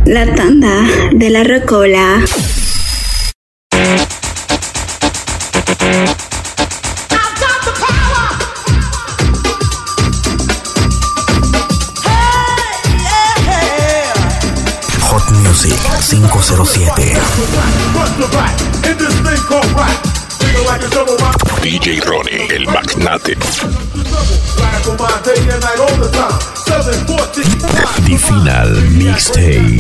La tanda de la rocola. Hot Music 507. DJ Ronnie, el magnate. The Final Mixtape.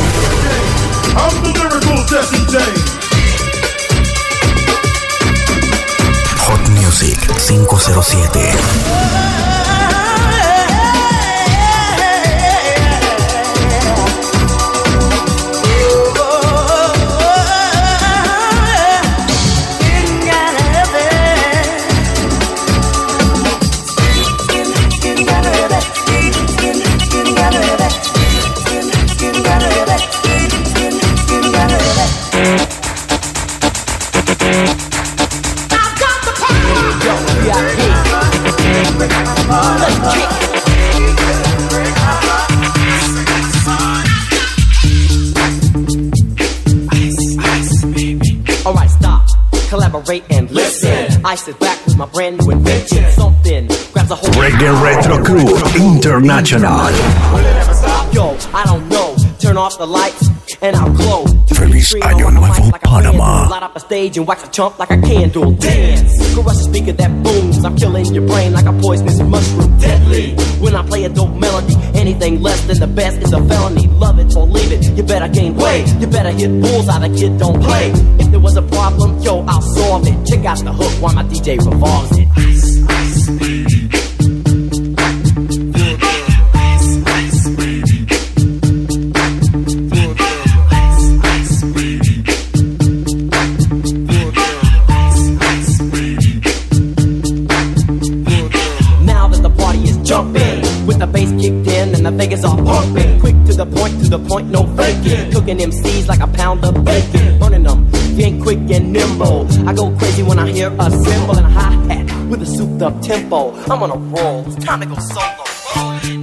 Hot Music 507. Alright, stop, collaborate and listen. I sit back with my brand new invention. Something grabs a hold. Reggae Retro Crew International. Yo, I don't know. Turn off the lights and I'll glow. Feliz Año Nuevo, Panama. Light up a stage and wax a chump like a candle. Dance, crush a speaker that booms. I'm killing your brain like a poisonous mushroom. Deadly. When I play a dope melody, anything less than the best is a felony. Love it or leave it. You better gain weight. You better hit bullseye. The kid don't play. If there was a problem, yo, I'll solve it. Check out the hook while my DJ revolves it. Ice, ice, baby. Jumping with the bass kicked in and the Vegas all pumping. Quick to the point, no faking. Cooking MCs like a pound of bacon. Burning them, you ain't quick and nimble. I go crazy when I hear a cymbal and a hi-hat with a souped up tempo. I'm on a roll, it's time to go solo. Rollin'.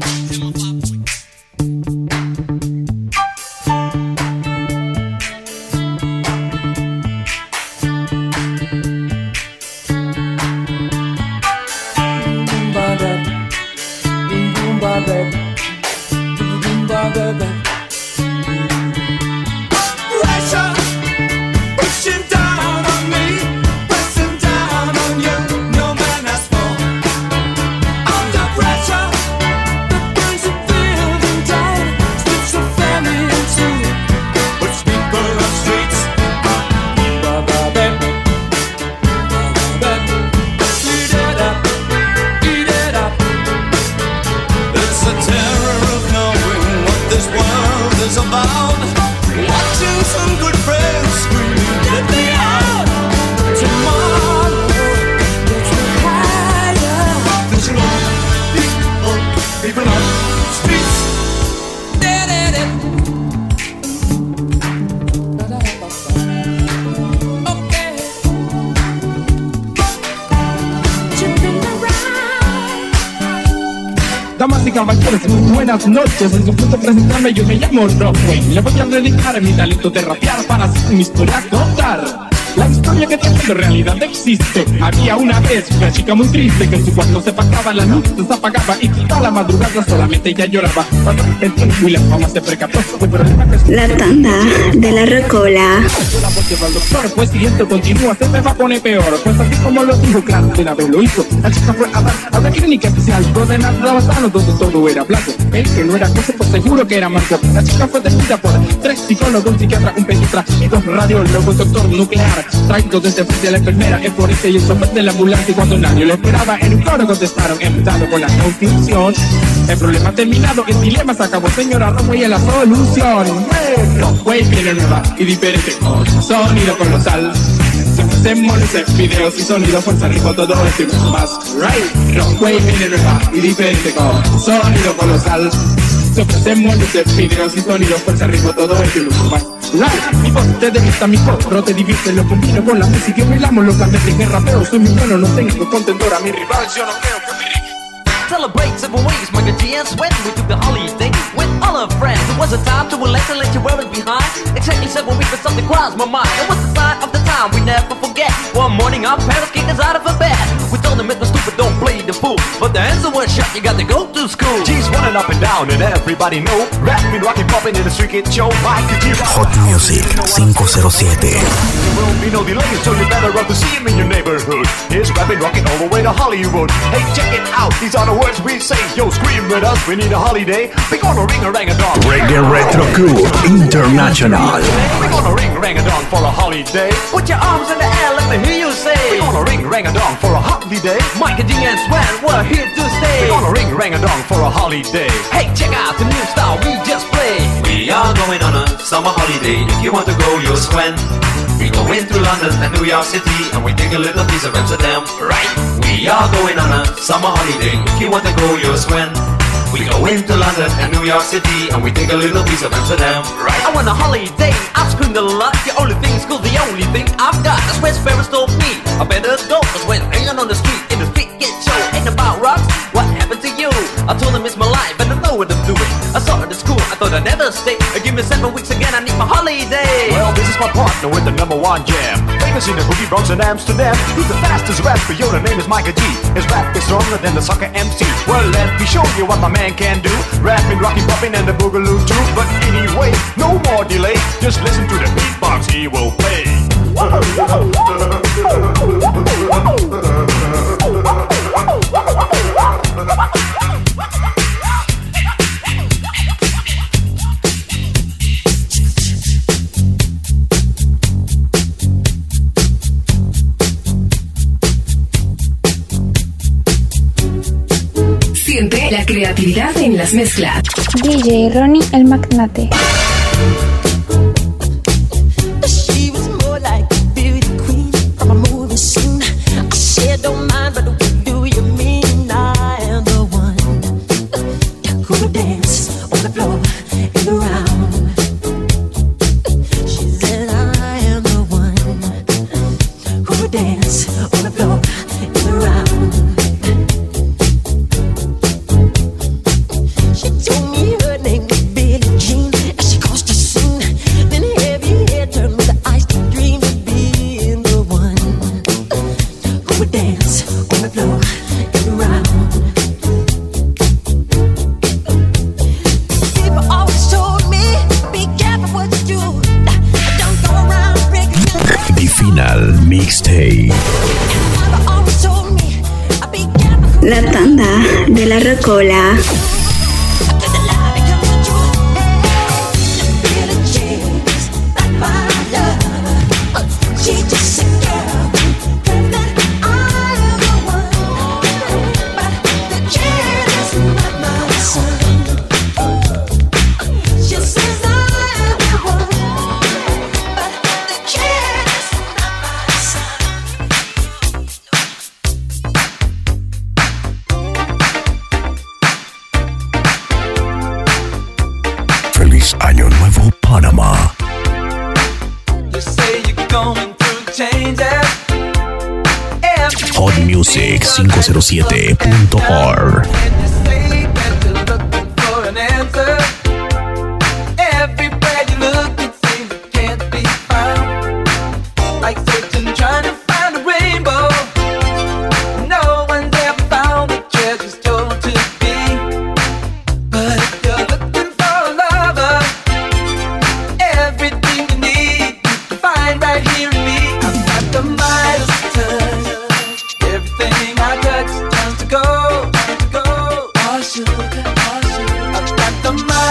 Damas y caballeros, muy buenas noches. Es un gusto presentarme, yo me llamo Rockway. Le voy a dedicar mi talento de rapear para hacer mi historia contar. La historia que tiene en realidad existe. Había una vez una chica muy triste que en su cuarto se pasaba, la luz se apagaba y toda la madrugada solamente ella lloraba. Cuando el tiempo y la fama se percató del problema que La tanda de la rocola. la voz lleva al doctor, pues si esto continúa se me va a poner peor. Pues así como lo dijo, claro, de una vez lo hizo. La chica fue a dar a la clínica especial donde nada sano, donde todo era blanco. El que no era cosa, pues seguro que era marco. La chica fue detenida por 3 psicólogos, un psiquiatra, un pediatra y 2 radiólogos, un doctor nuclear. Traído desde frente a la enfermera, el policía y el chofer de la ambulancia. Y cuando nadie lo esperaba, en un coro contestaron, empezando con la confusión. El problema terminado, el dilema se acabó, señora Rockway, es la solución. Rockway viene nueva y diferente con sonido colosal. Hacemos videos y sonido, fuerza, ritmo, todo esto y mucho más. Right, Rockway viene nueva y diferente con sonido colosal. Ofrecemos videos y sonidos, fuerza, ritmo, todo esto y mucho más. Mi voz te devista, mi porro te divierte, lo combino con la música y bailamos localmente. En el rapeo soy muy bueno, no tengo contendor a mi rival, yo no creo que mi celebrate 7 weeks, Michael G and Sweat. We took the holiday with all our friends. It was a time to relax and let you wear it behind. Exactly 7 weeks, but something crossed my mind. It was the sign of the time we never forget. One morning our parents kicked us out of a bed. We told them it was stupid, don't play the fool. But the answer was shut, you got to go to school. G's running up and down and everybody know. Rapping, rocking, popping in the street kid show. Michael G. Hot Music 507. There will be no delay, so you better run to see him in your neighborhood. He's rapping, rocking all the way to Hollywood. Hey, check it out, these are the words we say. Yo, scream with us, we need a holiday. We gonna ring-a-rang-a-dong. Reggae Retro Crew International. We gonna ring-a-rang-a-dong for a holiday. Put your arms in the air, let me hear you say. We gonna ring-a-rang-a-dong for a holiday. Michael D and Swan, we're here to stay. We gonna ring-a-rang-a-dong for a holiday. Hey, check out the new style we just played. We are going on a summer holiday. If you want to go, you'll swim. We go into London and New York City, and we take a little piece of Amsterdam, right? We are going on a summer holiday. If you want to go, you'll swim. We go into London and New York City, and we take a little piece of Amsterdam, right? I want a holiday, I've screamed a lot. The only thing is cool, the only thing I've got. That's where Sparrows told me I better go. That's when hanging on the street in the street get show. Ain't about rocks, what happened to you? I told them it's my life and I know what I'm doing. I saw it at school, I thought I'd never stay. Give me 7 weeks again, I need my holiday. Well, this is my partner with the #1 jam. Famous in the boogie Bronx and Amsterdam. He's the fastest rapper, yo, the name is Michael G. His rap is stronger than the soccer MC. Well, let me show you what my man can do. Rapping, rocking, popping, and the boogaloo too. But anyway, no more delay. Just listen to the beatbox he will play. Siente la creatividad en las mezclas. DJ Ronnie el Magnate. She was more like a beauty queen from a movie scene. I said, don't mind, but what do you mean? I am the one who would dance on the floor and around. She said, I am the one who would dance on the floor and around. She told me her name was Billie Jean as she crossed the scene. Then heavy hair turned with the ice to dream of being the one who would dance on the floor and around. People always told me, be careful what you do. Don't go around breaking your The Final Mixtape. Mama always told me, be careful. La tanda de la rocola. Feliz Año Nuevo, Panamá. Hot Music 507.org. Everything I touch turns to gold. All sugar, all sugar. I've got the mind.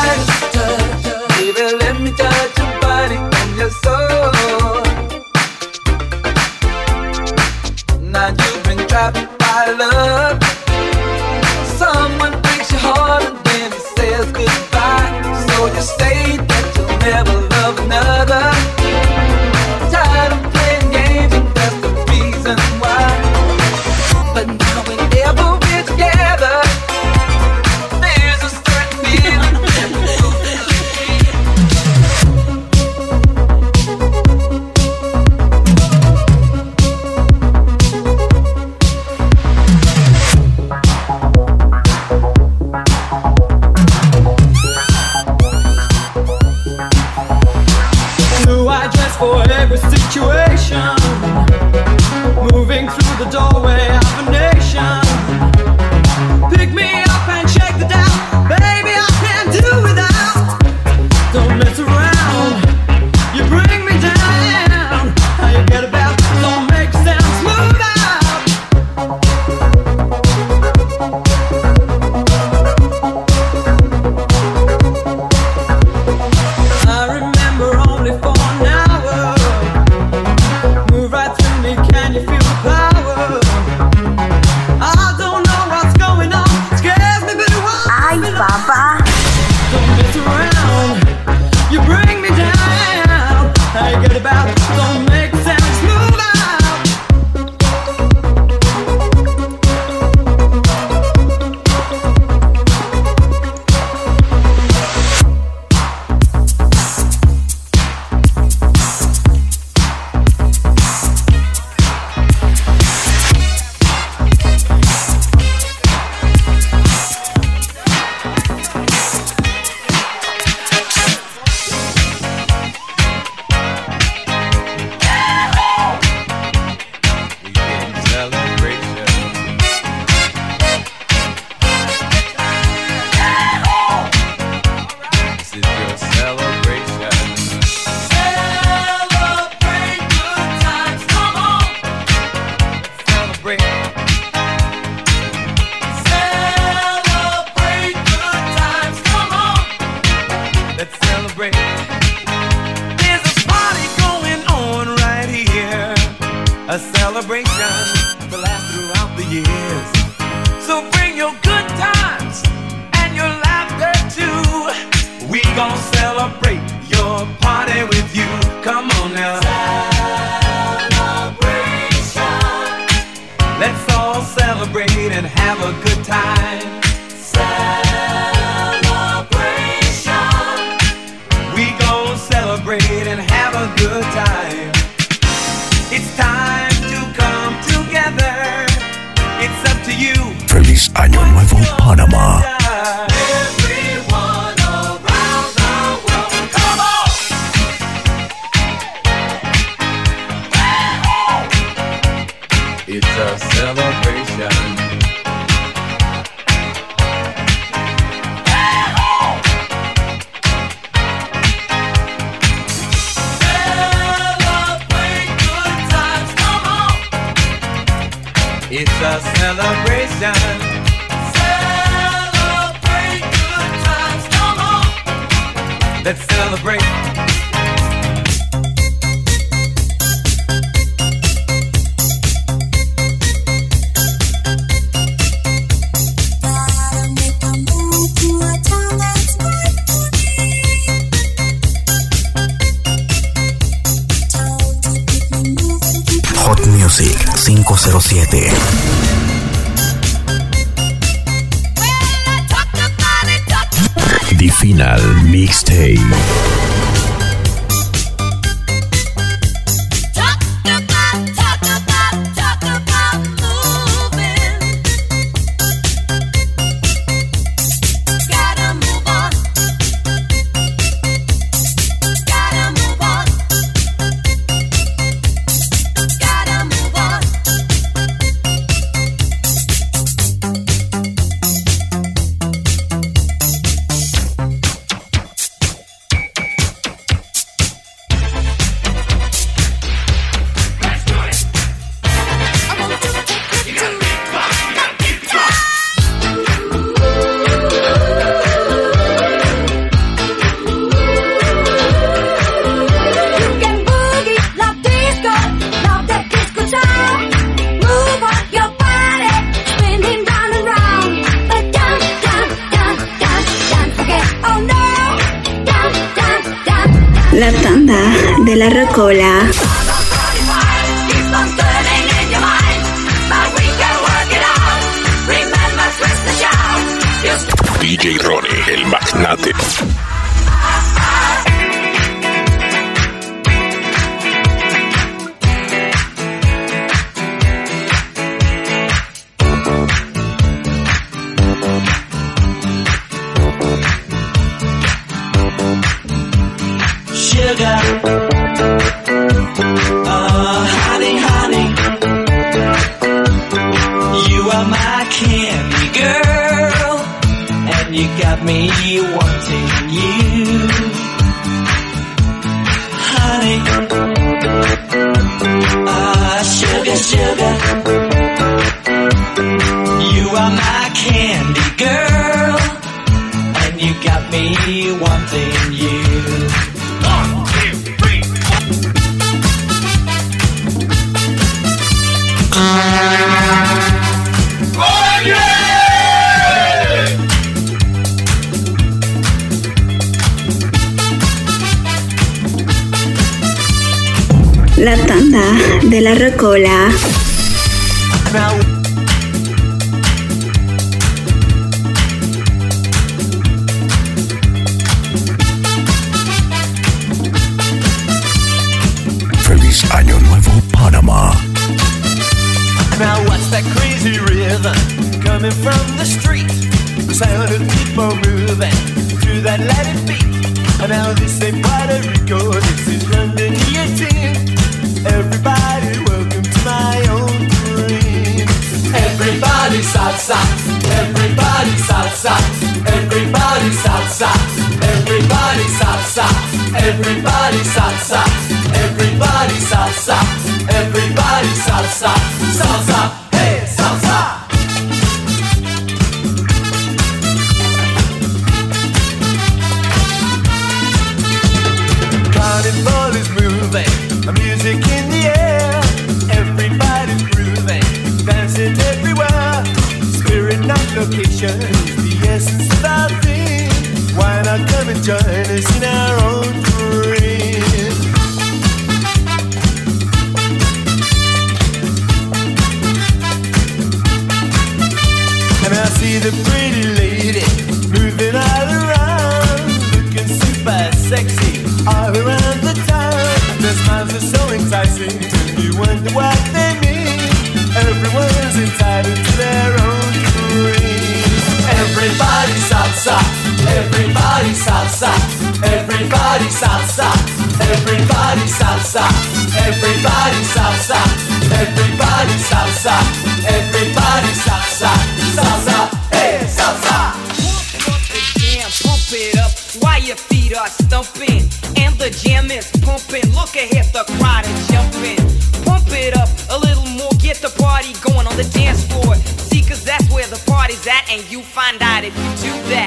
for every situation, moving through the doorway of a nation. Pick me up and shake the doubt, baby, I can't do without. Don't mess around, you bring me down. How you get about, don't make sense, move out. I remember only for an hour, move right through me, can you feel the power? I don't know what's going on, scares me, but it won't. Ay, papá. Don't mess around, you bring me down. How you get about, don't make sense, move out. A celebration to last throughout the years. So bring your good times and your laughter too. We gon' celebrate your party with you. Come on now. Celebration. Let's all celebrate and have a good time. Celebration. We gon' celebrate and have a good time. It's time to come together. It's up to you. Feliz Año Nuevo, Panamá. Everyone around the world, come on! It's a celebration. It's a celebration. Celebrate good times, come on. Let's celebrate. Hot Music 507. The Final Mixtape. La tanda de la rocola. DJ Ronnie, el magnate. Sugar. me wanting you, honey. Sugar, sugar, you are my candy girl, and you got me wanting you. 1, 2, 3, 4. Oh yeah! La tanda de la rocola. Feliz Año Nuevo, Panamá. Now what's that crazy rhythm coming from the street? The sound of people moving to that Latin beat. And now this ain't Puerto Rico, this is London guillotine. Everybody, welcome to my own dream. Everybody salsa, everybody salsa, everybody salsa, everybody salsa, everybody salsa, everybody salsa, everybody salsa, salsa, hey salsa. Carnival is moving, music in the air. Everybody's grooving, dancing everywhere. Spirit, not location, is the essence of our thing. Why not come and join us in our own dream? And I see the pretty lady moving all around, looking super sexy all around the town. Their smiles are so enticing, you wonder what they mean. Everyone's entitled to their own dream. Everybody salsa, everybody salsa, everybody salsa, everybody salsa, everybody salsa, everybody salsa, everybody salsa, salsa, hey salsa. Pump the jam, pump it up while your feet are stumping, and the jam is pumping. Look ahead, the crowd is jumping. Pump it up a little more, get the party going on the dance floor. See, 'cause that's where the party's at, and you find out if you do that.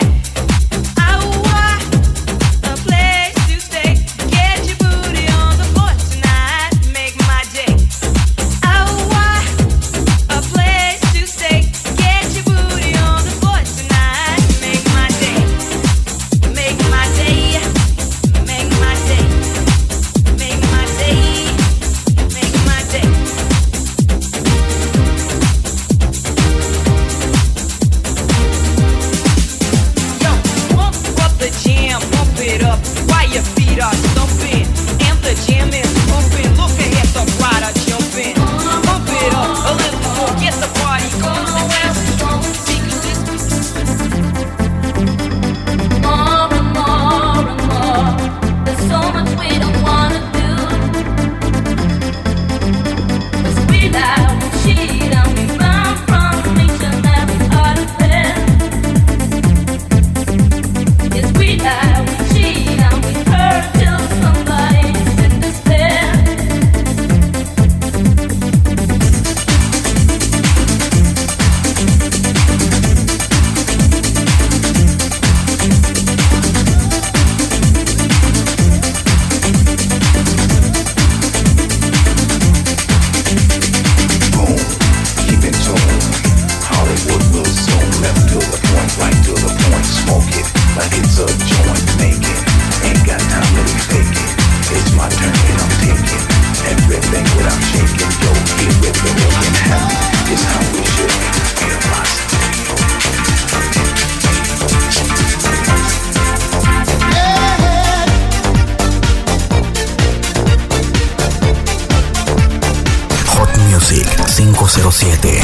Music 507.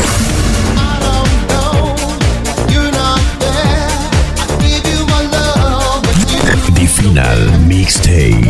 The Final Mixtape.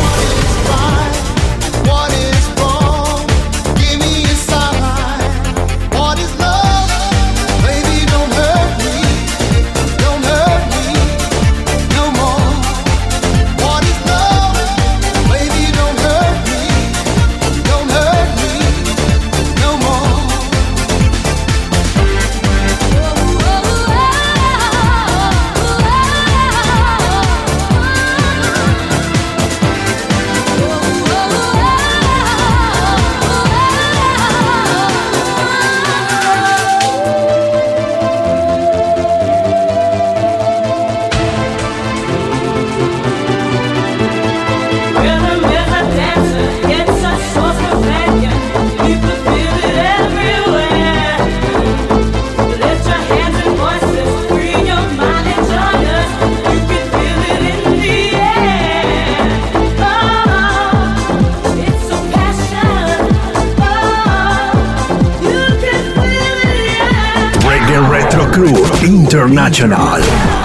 International.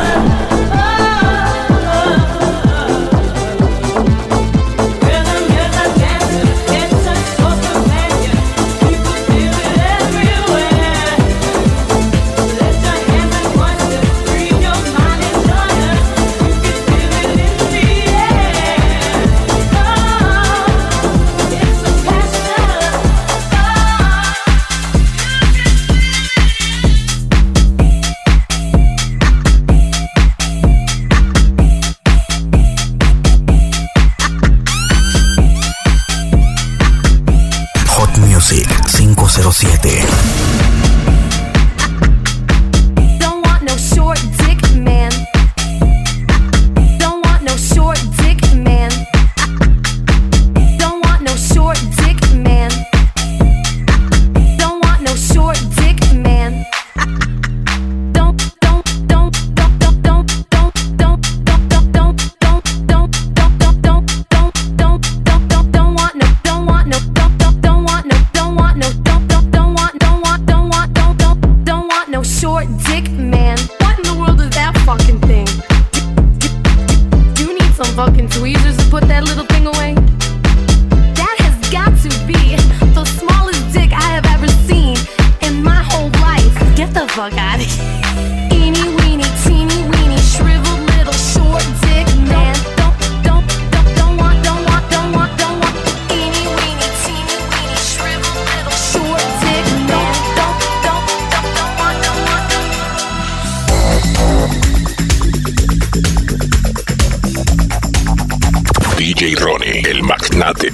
Music 507. Don't want no short dick man. Don't want no short dick man. Don't want no short dick man. Don't want no short dick man. Don't want no short dick man. What in the world is that fucking thing? You need some fucking tweezers to put that little thing away? That has got to be the smallest dick I have ever seen in my whole life. Get the fuck out of here. Eeny weeny teeny weeny shriveled little short dick man. Don't want eeny weeny teeny weeny shriveled little short dick man. DJ Ronnie, el magnate.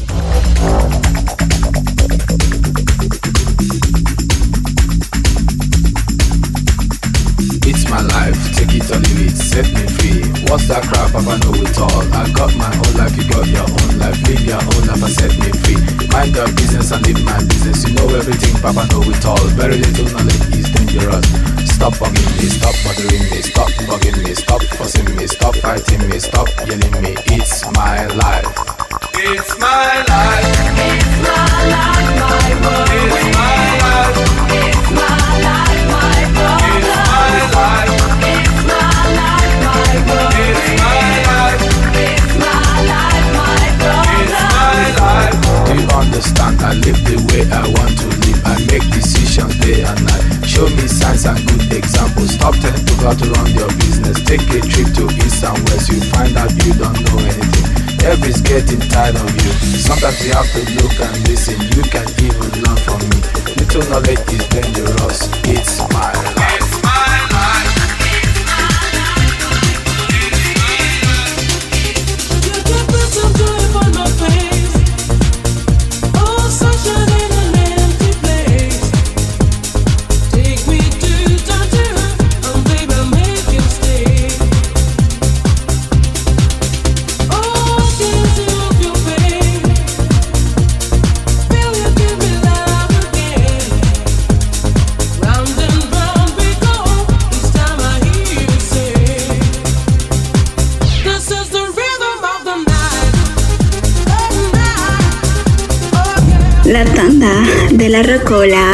It's my life, take it or leave it, set me free. What's that crap? I know it all. I got my own life, you got your own life. Live your own life and set me free. Mind your business and live my business. You know everything, Papa know it all. Very little knowledge is dangerous. Stop bugging me, stop bothering me, stop bugging me, stop fussing me, stop fighting me, stop yelling me. It's my life. It's my life. It's my life, my world. It's my life. It's my life, my world. It's my life. It's my life, my world. It's my life. It's my life, my world. It's my life. Do you understand? I live the way I want to live. I make decisions day and night. Show me signs and good examples. Stop telling people how to run your business. Take a trip to east and west. You find out you don't know anything. Everybody's getting tired of you. Sometimes you have to look and listen. You can even learn from me. Little knowledge is dangerous. It's my life. It's my life. La tanda de la rocola.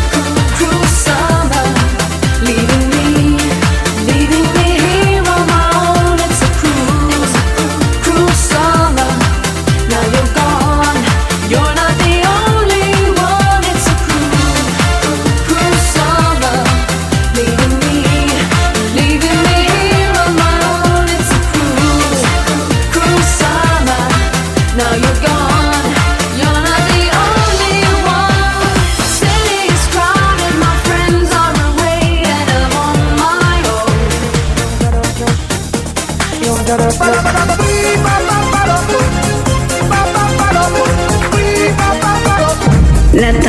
Leaving me here on my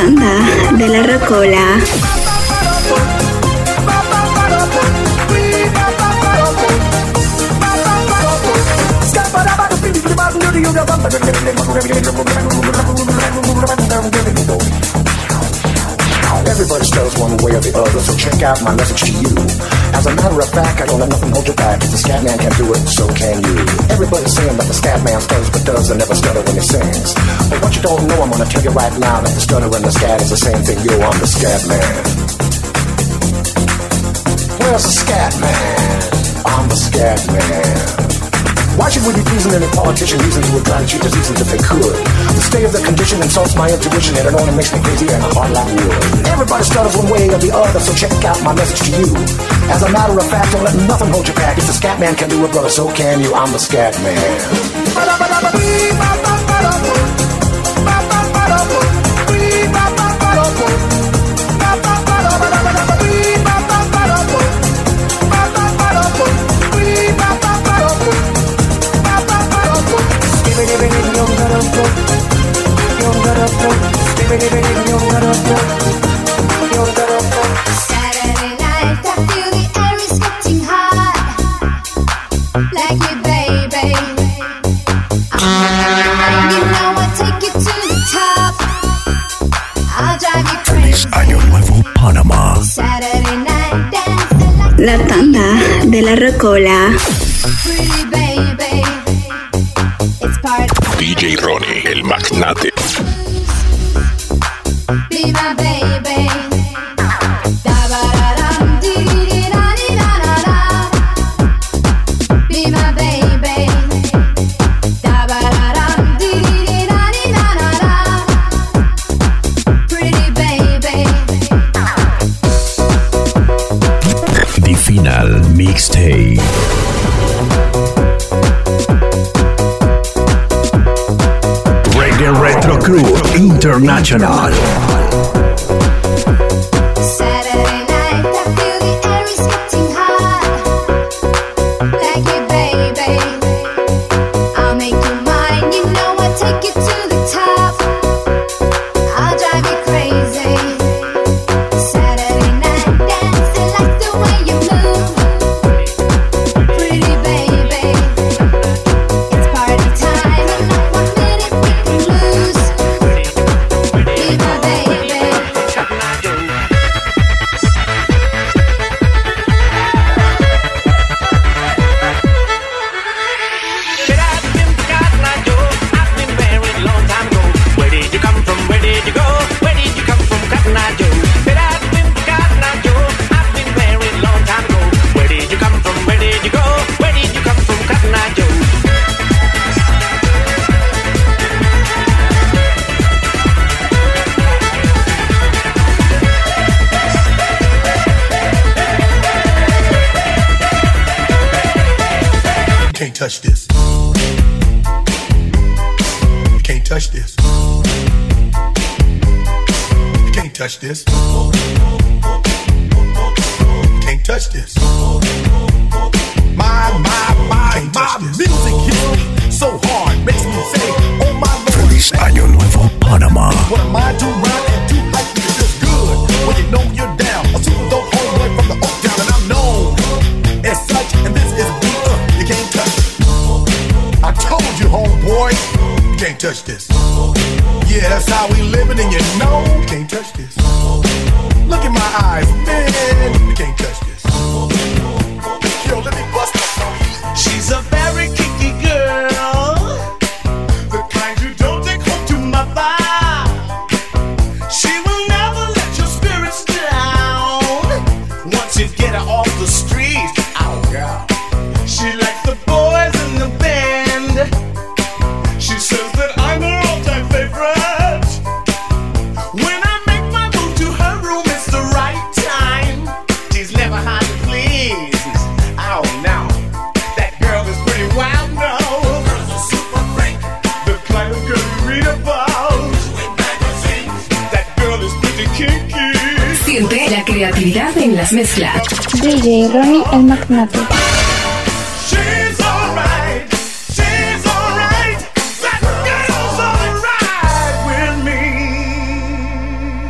tanda de la rocola. Everybody stutters one way or the other, so check out my message to you. As a matter of fact, I don't let nothing hold you back. If the scat man can do it, so can you. Everybody's saying that the scat man stutters but does and never stutter when he sings. But what you don't know, I'm gonna tell you right now that the stutter and the scat is the same thing. Yo, I'm the scat man. Where's the scat man? I'm the scat man. Why should we be pleasing any politician reasons who would try to cheat the seasons if they could? The state of the condition insults my intuition and it only makes me crazy and hard like wood. Everybody stutters one way or the other, so check out my message to you. As a matter of fact, don't let nothing hold you back. If the scat man can do it, brother, so can you. I'm the scat man. Saturday night, I feel the air is getting hot. Like you, baby. You know I'll take you to the top. I'll drive you crazy. Año Nuevo Panamá. Saturday night, dance La tanda de la rocola. pretty baby. It's part DJ Ronnie, el magnate. be my baby. Da-ba-da-dum, dee-dee-dee-da-dee-da-da-da. Be my baby. Da-ba-da-dum, dee-dee-dee-da-dee-da-da-da. Pretty baby. The Final Mixtape. Reggae Retro Crew International. Saturday night, I feel the air is getting hot. Like you, baby. I'll make you mine. You know I'll take you to the top. I'll drive you crazy. Saturday night, dancing like the way you move. Pretty baby. It's party time, and not 1 minute we can lose. Be my baby. Can't touch this. You can't touch this. You can't touch this. You can't touch this. My music hits me so hard, makes me say, oh my Lord. Feliz Año Nuevo Panamá. What am I too round and too hype? It feels good when you know you're down. A super dope homeboy from the Oak Town, and I'm known as such. And this is beat up. You can't touch it. I told you, homeboy, you can't touch this. Yeah, that's how we living, and you know you can't touch this. Look in my eyes, man, you can't touch this. Yo, let me bust up on you. She's a very kinky girl, the kind you don't take home to mother. She will never let your spirits down once you get her off the street. Oh, girl. She likes the boys in the band. She says that I'm her all-time favorite. When I make my move to her room, it's the right time. She's never hard to please. Oh, no. That girl is pretty wild, no. Girls are super freak. The kind of girl you read about. That girl is pretty kinky. Siente la creatividad en las mezclas. DJ Ronnie el Magnate. She's alright. She's alright. That girl's alright with me.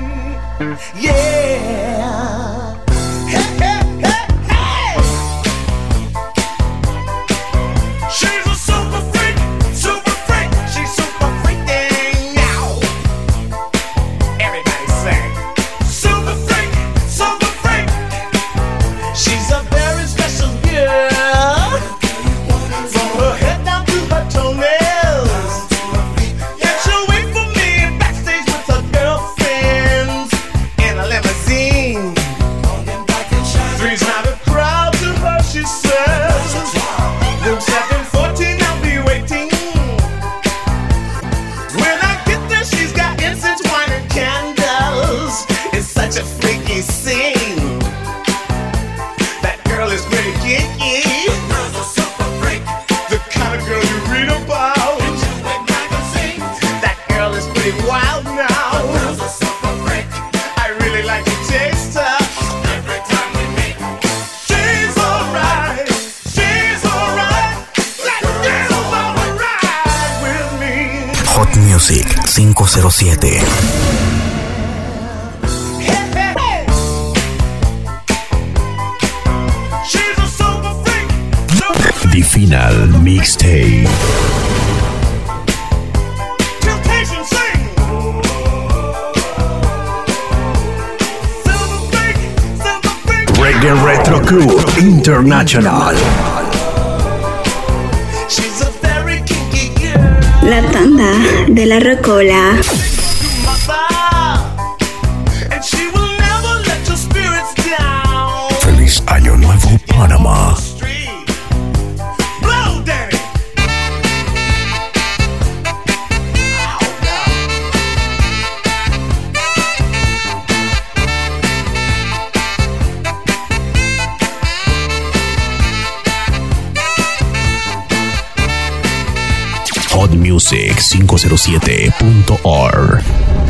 Music 507. The Final Mixtape. Reggae Retro Crew International. La tanda de la rocola. Feliz Año Nuevo, Panamá. hotmusic507.org